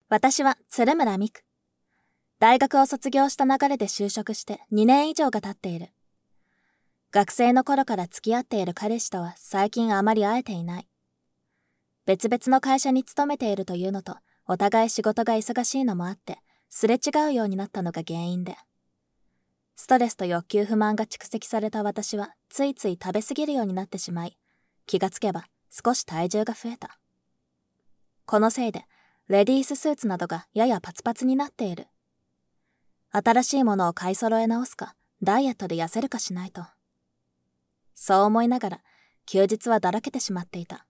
私は鶴村美久。大学を卒業した流れで就職して2年以上が経っている。学生の頃から付き合っている彼氏とは最近あまり会えていない。別々の会社に勤めているというのと、お互い仕事が忙しいのもあって、すれ違うようになったのが原因で。ストレスと欲求不満が蓄積された私は、ついつい食べ過ぎるようになってしまい、気がつけば少し体重が増えた。このせいで、レディーススーツなどがややパツパツになっている。新しいものを買い揃え直すか、ダイエットで痩せるかしないと。そう思いながら、休日はだらけてしまっていた。